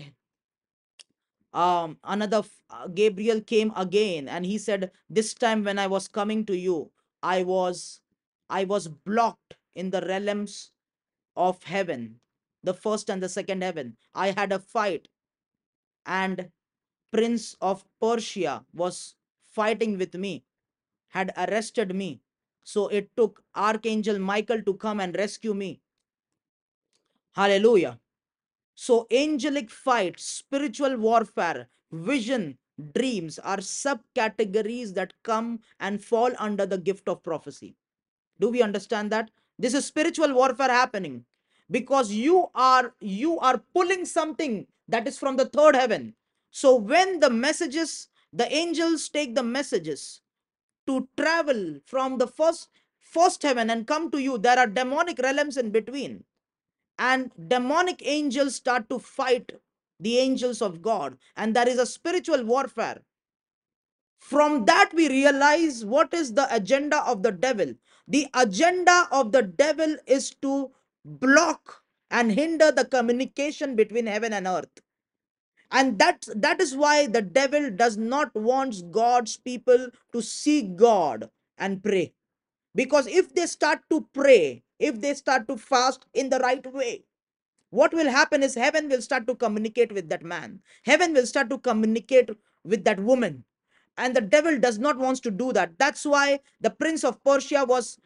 S1: Gabriel came again, and he said, "This time when I was coming to you, i was I was blocked in the realms of heaven, the first and the second heaven. I had a fight, and Prince of Persia was fighting with me, had arrested me. So it took Archangel Michael to come and rescue me." Hallelujah. So, angelic fight, spiritual warfare, vision, dreams are subcategories that come and fall under the gift of prophecy. Do we understand that? This is spiritual warfare happening because you are pulling something that is from the third heaven. So when the angels take the messages to travel from the first heaven and come to you, there are demonic realms in between, and demonic angels start to fight the angels of God, and there is a spiritual warfare. From that, we realize what is the agenda of the devil. The agenda of the devil is to block and hinder the communication between heaven and earth. And that is why the devil does not want God's people to seek God and pray. Because if they start to pray, if they start to fast in the right way, what will happen is heaven will start to communicate with that man. Heaven will start to communicate with that woman. And the devil does not want to do that. That's why the prince of Persia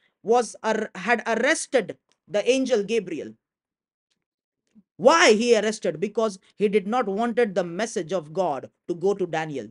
S1: had arrested the angel Gabriel. Why he arrested? Because he did not wanted the message of God to go to Daniel.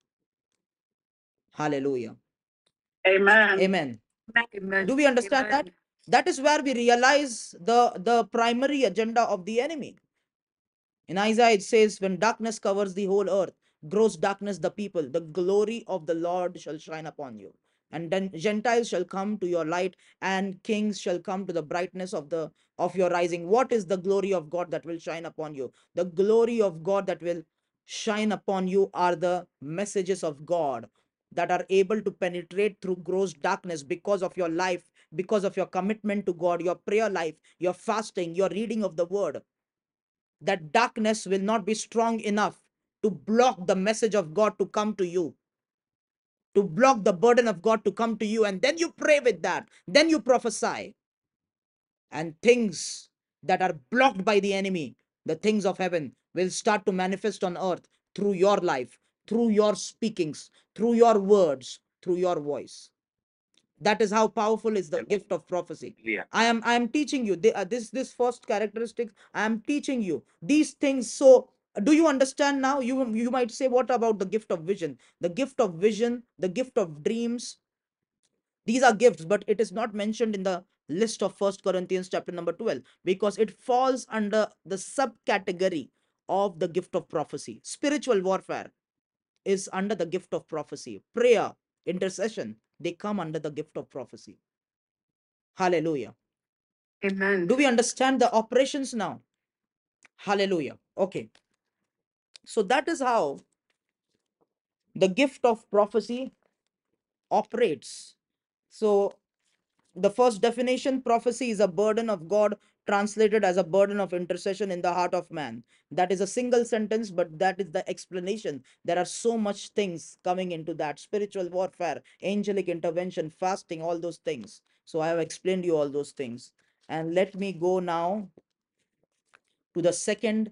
S1: Hallelujah.
S2: Amen.
S1: Amen.
S2: Amen.
S1: Do we understand that? That is where we realize the primary agenda of the enemy. In Isaiah, it says, when darkness covers the whole earth, gross darkness the people, the glory of the Lord shall shine upon you. And then Gentiles shall come to your light, and kings shall come to the brightness of your rising. What is the glory of God that will shine upon you? The glory of God that will shine upon you are the messages of God that are able to penetrate through gross darkness because of your life, because of your commitment to God, your prayer life, your fasting, your reading of the word. That darkness will not be strong enough to block the message of God to come to you, to block the burden of God to come to you. And then you pray with that, then you prophesy, and things that are blocked by the enemy, the things of heaven, will start to manifest on earth through your life, through your speakings, through your words, through your voice. That is how powerful is the gift of prophecy. Yeah. I am teaching you this first characteristics. I am teaching you these things. So do you understand now? You might say, what about the gift of vision? The gift of vision, the gift of dreams, these are gifts, but it is not mentioned in the list of First Corinthians chapter number 12, because it falls under the subcategory of the gift of prophecy. Spiritual warfare is under the gift of prophecy. Prayer, intercession, they come under the gift of prophecy. Hallelujah.
S2: Amen.
S1: Do we understand the operations now? Hallelujah. Okay. So that is how the gift of prophecy operates. So the first definition, prophecy is a burden of God translated as a burden of intercession in the heart of man. That is a single sentence, but that is the explanation. There are so much things coming into that: spiritual warfare, angelic intervention, fasting, all those things. So I have explained you all those things. And let me go now to the second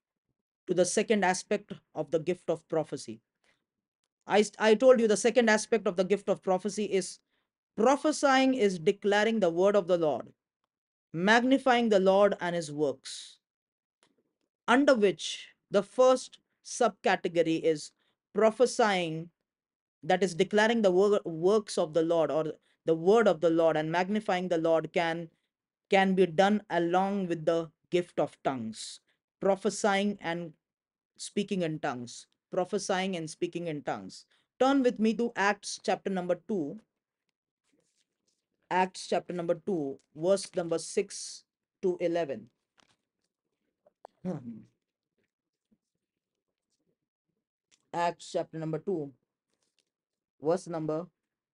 S1: aspect of the gift of prophecy. I told you the second aspect of the gift of prophecy is prophesying is declaring the word of the Lord, magnifying the Lord and his works, under which the first subcategory is prophesying, that is declaring the works of the Lord, or the word of the Lord, and magnifying the Lord can be done along with the gift of tongues. Prophesying and speaking in tongues. Prophesying and speaking in tongues. Turn with me to Acts chapter number 2. Acts chapter number 2, verse number 6 to 11. Hmm. Acts chapter number 2, verse number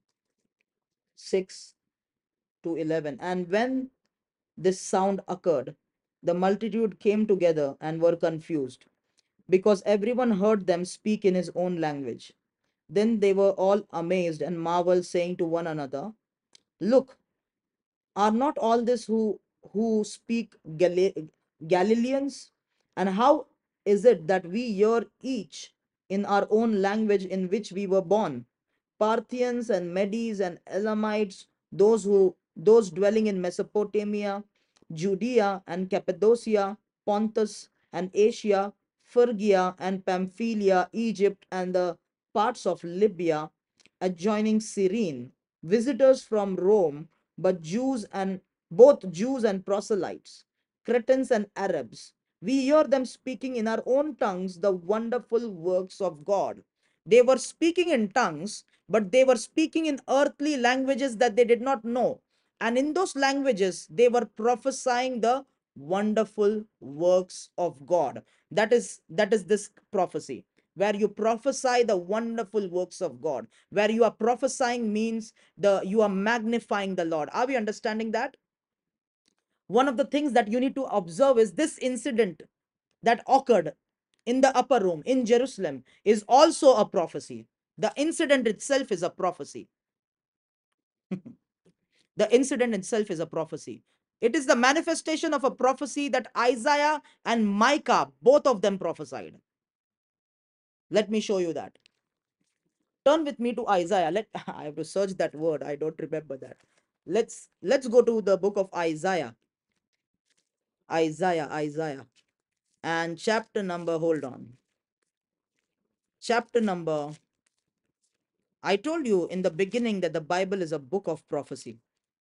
S1: 6 to 11. And when this sound occurred, the multitude came together and were confused, because everyone heard them speak in his own language. Then they were all amazed and marveled, saying to one another, "Look, are not all this who speak Galileans? And how is it that we hear each in our own language in which we were born? Parthians and Medes and Elamites, those dwelling in Mesopotamia, Judea and Cappadocia, Pontus and Asia, Phrygia and Pamphylia, Egypt and the parts of Libya adjoining Cyrene, visitors from Rome, but Jews and proselytes, Cretans and Arabs. We hear them speaking in our own tongues the wonderful works of God." They were speaking in tongues, but they were speaking in earthly languages that they did not know. And in those languages, they were prophesying the wonderful works of God. That is this prophecy. where you prophesy the wonderful works of God. Where you are prophesying means you are magnifying the Lord. Are we understanding that? One of the things that you need to observe is this incident that occurred in the upper room in Jerusalem is also a prophecy. The incident itself is a prophecy. The incident itself is a prophecy. It is the manifestation of a prophecy that Isaiah and Micah, both of them prophesied. Let me show you that. Turn with me to Isaiah. I have to search that word. I don't remember that. Let's go to the book of Isaiah. Isaiah. And chapter number, hold on. Chapter number, I told you in the beginning that the Bible is a book of prophecy.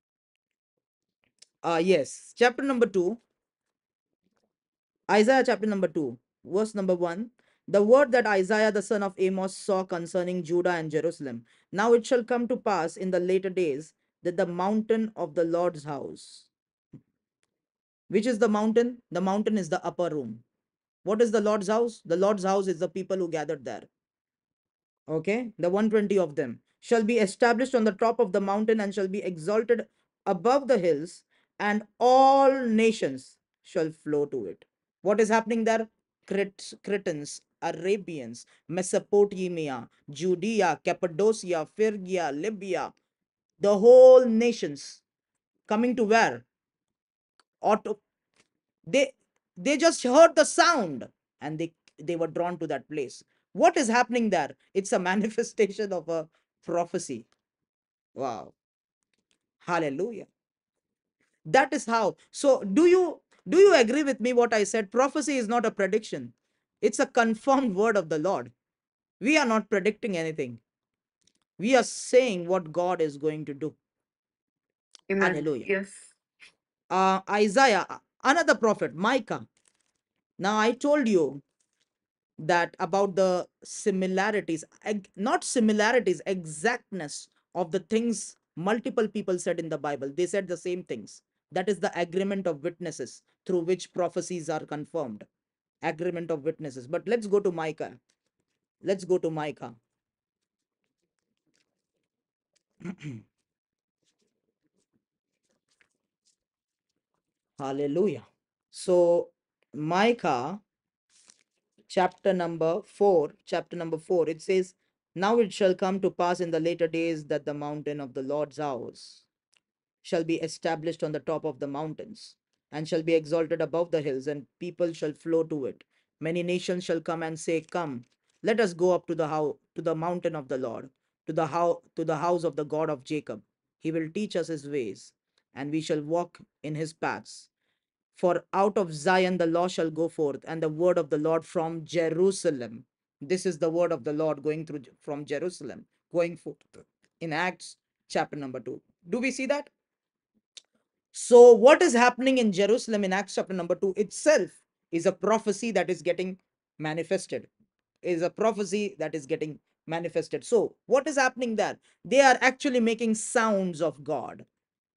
S1: Yes, chapter number 2, Isaiah chapter number 2, verse number 1. The word that Isaiah the son of Amos saw concerning Judah and Jerusalem. Now it shall come to pass in the later days that the mountain of the Lord's house. Which is the mountain? The mountain is the upper room. What is the Lord's house? The Lord's house is the people who gathered there. Okay, the 120 of them shall be established on the top of the mountain and shall be exalted above the hills, and all nations shall flow to it. What is happening there? Cretans, Arabians, Mesopotamia, Judea, Cappadocia, Phrygia, Libya, the whole nations coming to where? Auto, they they just heard the sound and they were drawn to that place. What is happening there? It's a manifestation of a prophecy. Wow. Hallelujah. That is how. So do you agree with me what I said? Prophecy is not a prediction. It's a confirmed word of the Lord. We are not predicting anything. We are saying what God is going to do.
S2: Amen.
S1: Hallelujah.
S2: Yes.
S1: Isaiah, another prophet, Micah. Now I told you that about the similarities, not similarities, exactness of the things multiple people said in the Bible. They said the same things. That is the agreement of witnesses through which prophecies are confirmed. Agreement of witnesses. But let's go to Micah. Let's go to Micah. Hallelujah. So Micah chapter number 4, it says, now it shall come to pass in the later days that the mountain of the Lord's house shall be established on the top of the mountains, and shall be exalted above the hills, and people shall flow to it. Many nations shall come and say, come, let us go up to the mountain of the Lord, to the house of the God of Jacob. He will teach us his ways, and we shall walk in his paths. For out of Zion the law shall go forth, and the word of the Lord from Jerusalem. This is the word of the Lord going through from Jerusalem, going forth in Acts chapter number 2. Do we see that? So, what is happening in Jerusalem in Acts chapter number 2 itself is a prophecy that is getting manifested, is a prophecy that is getting manifested. So, what is happening there? They are actually making sounds of God.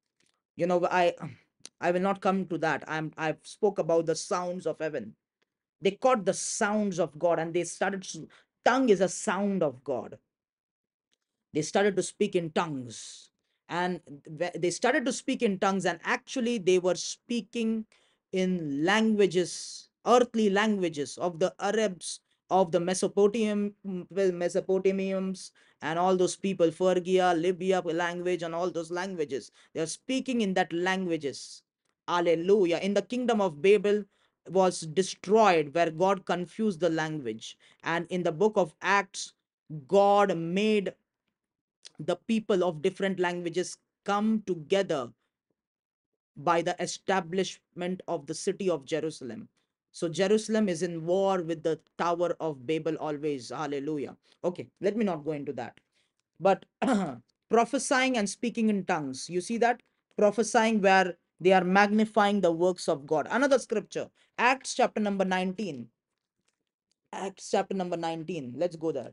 S1: I will not come to that. I've spoke about the sounds of heaven. They caught the sounds of God and they started. Tongue is a sound of God. They started to speak in tongues, and they started to speak in tongues, and actually they were speaking in languages, earthly languages of the Arabs, of the Mesopotamians, and all those people, Phrygia, Libya language, and all those languages. They are speaking in that languages. Hallelujah. In the kingdom of Babel was destroyed, where God confused the language, and in the book of Acts, God made the people of different languages come together by the establishment of the city of Jerusalem. So Jerusalem is in war with the Tower of Babel always. Hallelujah. Okay, let me not go into that. But prophesying and speaking in tongues, you see that? Prophesying where they are magnifying the works of God. Another scripture, Acts chapter number 19. Acts chapter number 19. Let's go there.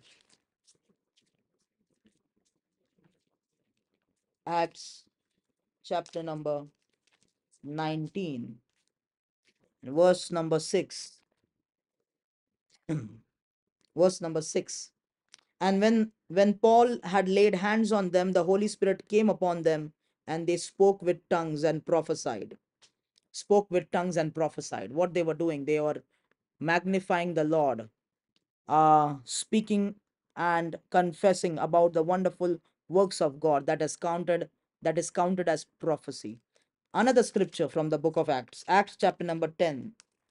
S1: Acts chapter number 19. Verse number 6. Verse number 6. And when Paul had laid hands on them, the Holy Spirit came upon them, and they spoke with tongues and prophesied. Spoke with tongues and prophesied. What they were doing, they were magnifying the Lord, speaking and confessing about the wonderful works of God that is counted as prophecy. Another scripture from the book of Acts, Acts chapter number 10,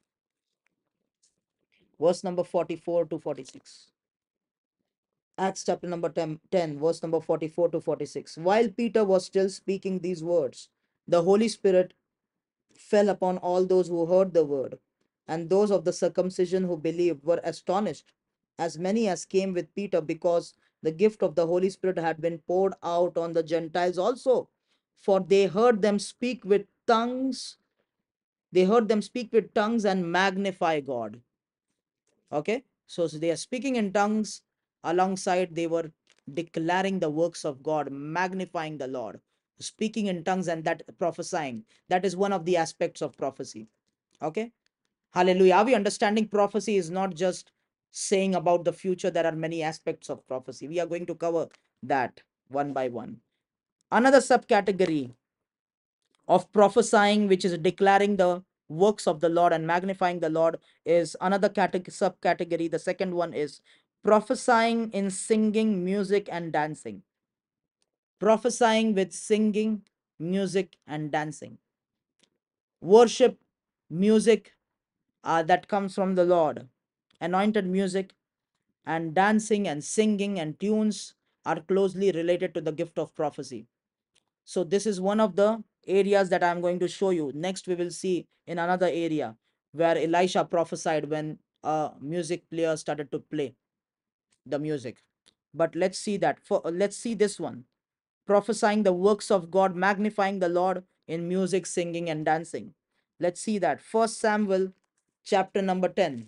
S1: verse number 44 to 46. Acts chapter number 10, verse number 44 to 46. While Peter was still speaking these words, the Holy Spirit fell upon all those who heard the word, and those of the circumcision who believed were astonished, as many as came with Peter, because the gift of the Holy Spirit had been poured out on the Gentiles also. For they heard them speak with tongues, they heard them speak with tongues and magnify God. Okay, so they are speaking in tongues, alongside they were declaring the works of God, magnifying the Lord, speaking in tongues, and that prophesying. That is one of the aspects of prophecy. Okay, hallelujah. Are we understanding prophecy is not just saying about the future? There are many aspects of prophecy. We are going to cover that one by one. Another subcategory of prophesying, which is declaring the works of the Lord and magnifying the Lord, is another subcategory. The second one is prophesying in singing, music, and dancing. Prophesying with singing, music, and dancing. Worship music that comes from the Lord, anointed music, and dancing and singing and tunes are closely related to the gift of prophecy. So this is one of the areas that I'm going to show you. Next, we will see in another area where Elisha prophesied when a music player started to play the music. But let's see that. Let's see this one. Prophesying the works of God, magnifying the Lord in music, singing, and dancing. Let's see that. First Samuel chapter number 10.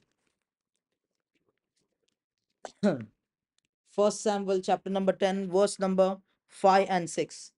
S1: First Samuel chapter number 10, verse number 5 and 6.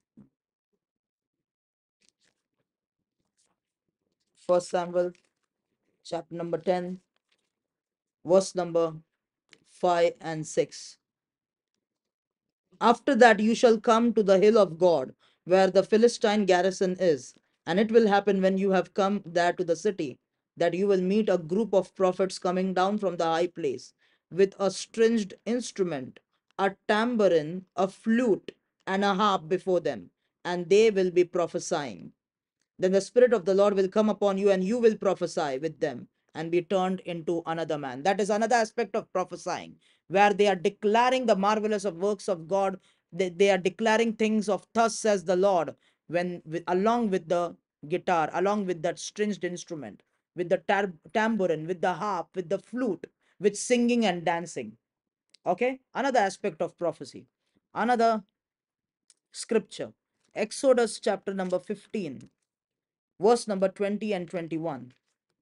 S1: First Samuel chapter number 10, verse number 5 and 6. After that, you shall come to the hill of God, where the Philistine garrison is. And it will happen when you have come there to the city, that you will meet a group of prophets coming down from the high place with a stringed instrument, a tambourine, a flute, and a harp before them, and they will be prophesying. Then the Spirit of the Lord will come upon you, and you will prophesy with them and be turned into another man. That is another aspect of prophesying, where they are declaring the marvelous of works of God. They are declaring things of thus says the Lord, along with the guitar, along with that stringed instrument, with the tambourine, with the harp, with the flute, with singing and dancing. Okay, another aspect of prophecy. Another scripture, Exodus chapter number 15, verse number 20 and 21.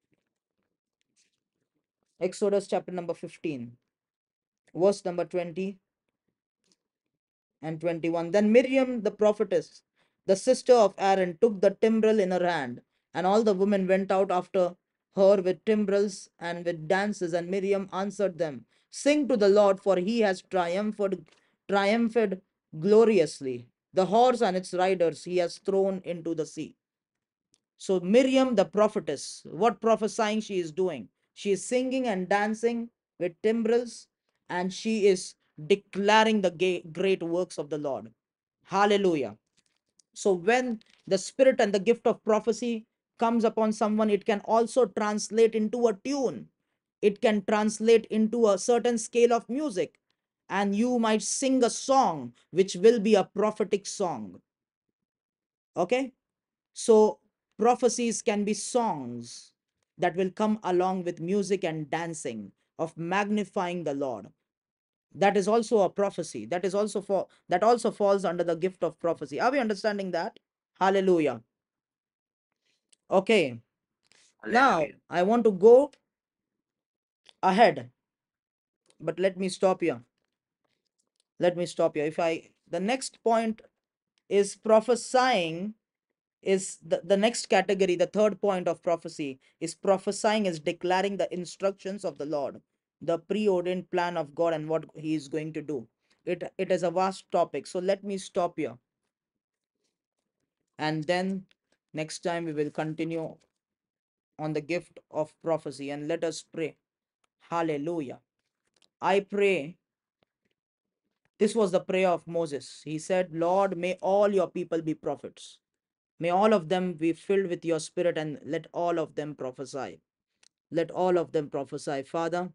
S1: Exodus chapter number 15, verse number 20 and 21. Then Miriam the prophetess, the sister of Aaron, took the timbrel in her hand, and all the women went out after her with timbrels and with dances. And Miriam answered them, sing to the Lord, for he has triumphed gloriously. The horse and its riders he has thrown into the sea. So Miriam the prophetess, what prophesying she is doing? She is singing and dancing with timbrels, and she is declaring the great works of the Lord. Hallelujah. So when the spirit and the gift of prophecy comes upon someone, it can also translate into a tune. It can translate into a certain scale of music, and you might sing a song which will be a prophetic song. Okay, so prophecies can be songs that will come along with music and dancing of magnifying the Lord. That is also a prophecy. That also falls under the gift of prophecy. Are we understanding that? Hallelujah. Okay. Now I want to go ahead, but let me stop here. Let me stop here. If I The next point is prophesying is the next category. The third point of prophecy is prophesying is declaring the instructions of the Lord. the preordained plan of God and what He is going to do. It is a vast topic. So let me stop here. And then next time we will continue on the gift of prophecy, and let us pray. Hallelujah. I pray. This was the prayer of Moses. He said, Lord, may all your people be prophets. May all of them be filled with your spirit, and let all of them prophesy. Let all of them prophesy, Father.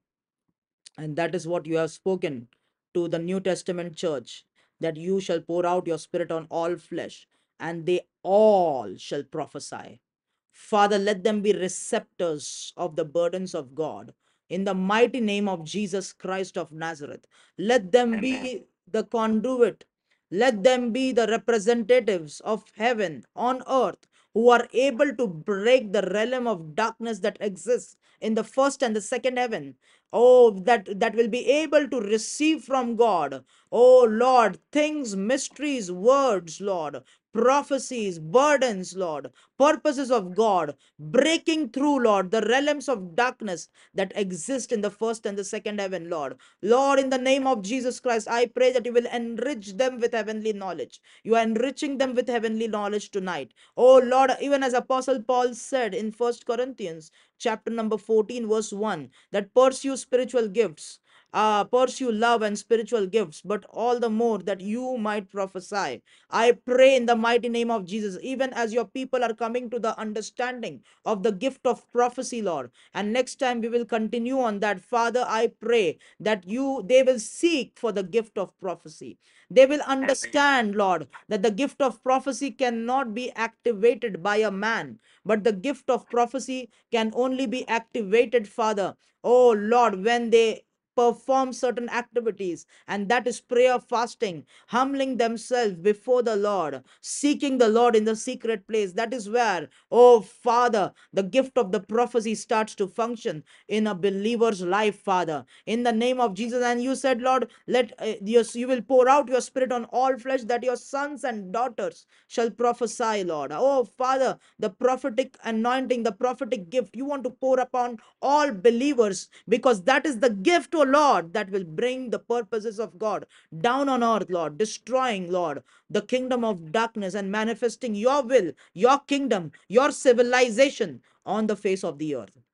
S1: And that is what you have spoken to the New Testament church, that you shall pour out your spirit on all flesh, and they all shall prophesy. Father, let them be receptors of the burdens of God. In the mighty name of Jesus Christ of Nazareth, let them be the conduit. Let them be the representatives of heaven on earth, who are able to break the realm of darkness that exists in the first and the second heaven. Oh, that will be able to receive from God. Oh Lord, things, mysteries, words, Lord, prophecies, burdens, Lord, purposes of God, breaking through, Lord, the realms of darkness that exist in the first and the second heaven, Lord. Lord, in the name of Jesus Christ, I pray that you will enrich them with heavenly knowledge. You are enriching them with heavenly knowledge tonight. Oh Lord, even as Apostle Paul said in First Corinthians chapter number 14, verse 1, that pursue spiritual gifts, pursue love and spiritual gifts, but all the more that you might prophesy. I pray in the mighty name of Jesus, even as your people are coming to the understanding of the gift of prophecy, Lord. And next time we will continue on that. Father, I pray that they will seek for the gift of prophecy. They will understand, Lord, that the gift of prophecy cannot be activated by a man, but the gift of prophecy can only be activated, Father. Oh Lord, when they perform certain activities, and that is prayer, fasting, humbling themselves before the Lord, seeking the Lord in the secret place. That is where, oh Father, the gift of the prophecy starts to function in a believer's life, Father, in the name of Jesus. And you said, Lord, let you will pour out your spirit on all flesh, that your sons and daughters shall prophesy, Lord. Oh Father, the prophetic anointing, the prophetic gift you want to pour upon all believers, because that is the gift, oh Lord, that will bring the purposes of God down on earth, Lord, destroying, Lord, the kingdom of darkness and manifesting your will, your kingdom, your civilization on the face of the earth.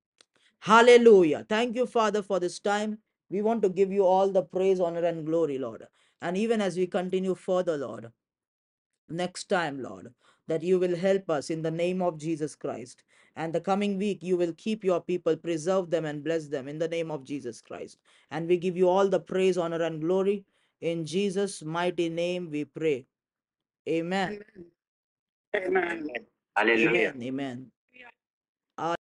S1: Hallelujah. Thank you, Father, for this time. We want to give you all the praise, honor, and glory, Lord. And even as we continue further, Lord, next time, Lord, that you will help us in the name of Jesus Christ. And the coming week, you will keep your people, preserve them, and bless them in the name of Jesus Christ. And we give you all the praise, honor, and glory. In Jesus' mighty name, we pray. Amen.
S2: Amen.
S1: Hallelujah. Amen. Amen.